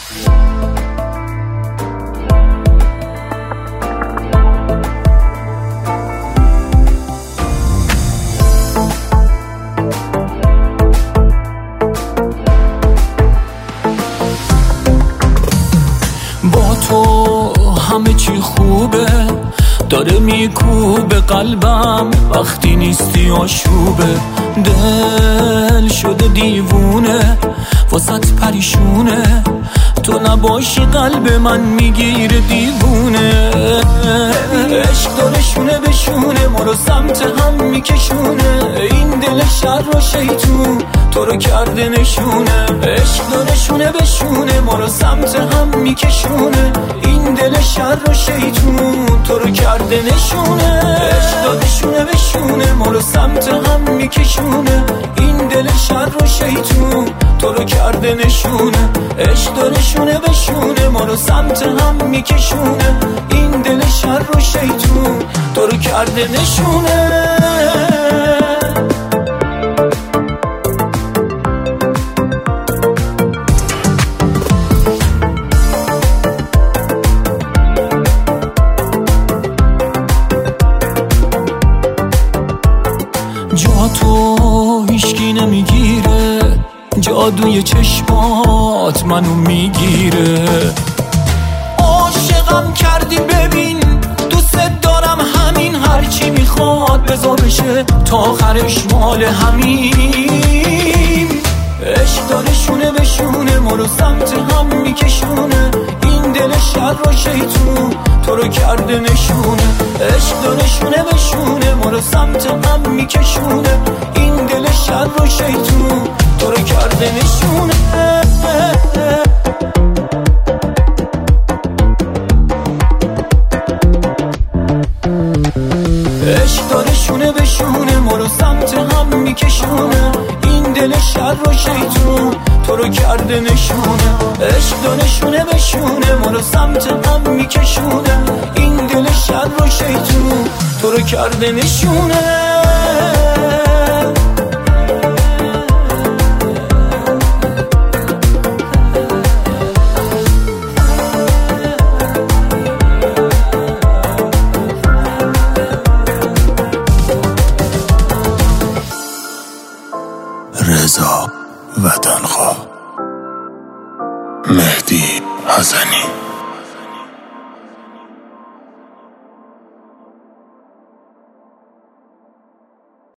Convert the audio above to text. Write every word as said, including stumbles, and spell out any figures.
با تو همه چی خوبه، داره میکوبه قلبم وقتی نیستی آشوبه. دل شده دیوونه واسط پریشونه، تو نباشی قلب من میگیره دیوونه. عشق داره شونه به شونه ما رو سمت هم میکشونه، این دل شر و شیطون تو رو کرده نشونه. عشق داره شونه به شونه ما رو سمت هم میکشونه، این دل شر و شیطون تو رو کرده نشونه. عشق داره شونه به شونه ما رو سمت هم میکشونه، این دل شر و شیطون تو رو کرده نشونه. عشق داره شونه به شونه ما رو سمت هم میکشونه، این دل شر و شیطون تو رو کرده نشونه. جا تو هیشکی نمیگیره، جادوی چشمات منو میگیره. عاشقم کردی ببین دوست دارم همین، هرچی میخواد بذار بشه تا آخرش مال همین. عشق داره شونه به شونه ما رو سمت هم میکشونه، این دل شر و شیطون تو رو کرده نشونه. عشق داره شونه به شونه ما رو سمت هم میکشونه، این دل شر و شیطون تو رو کرده نشونه. عشق داره شونه به شونه ما رو سمت هم میکشونه، این دل شر و شیطون تو رو کرده نشونه. عشق داره شونه به شونه ما رو سمت هم میکشونه، این دل شر و شیطون تو رو کرده نشونه. رضا وطنخواه، مهدی حسنی.